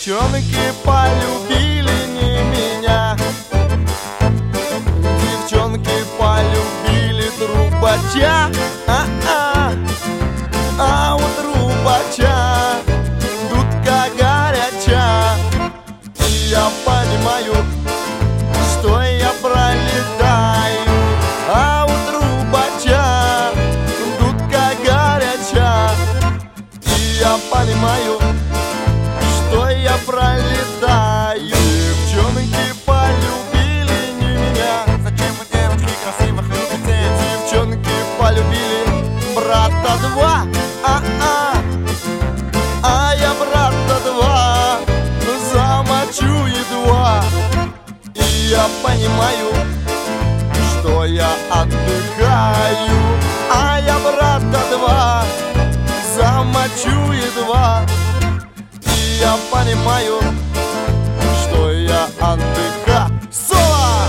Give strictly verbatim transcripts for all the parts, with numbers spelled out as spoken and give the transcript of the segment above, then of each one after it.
Девчонки полюбили не меня, девчонки полюбили трубача. А-а, а у трубача дудка горяча. И я понимаю, что я пролетаю, а у трубача дудка горяча. И я понимаю, что я пролетаю. Девчонки полюбили не меня. Зачем вы, девочки, красивых любите? Девчонки полюбили брата два. А-а, а я брата два замочу едва. И я понимаю, что я отдыхаю, а я брата два замочу едва. И я понимаю, что я отдыхаю. Соло!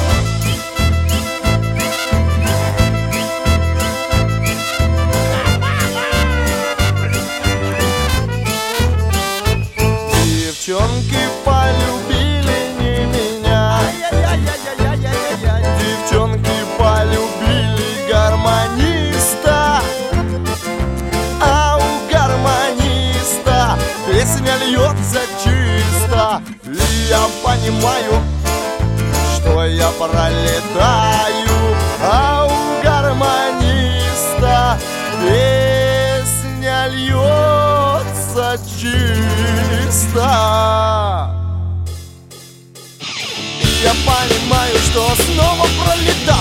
Девчонки полюбили не меня, девчонки полюбили гармониста, а у гармониста песня льется чисто. И я понимаю, что я пролетаю, а у гармониста песня льется чисто. Я понимаю, что снова пролетаю.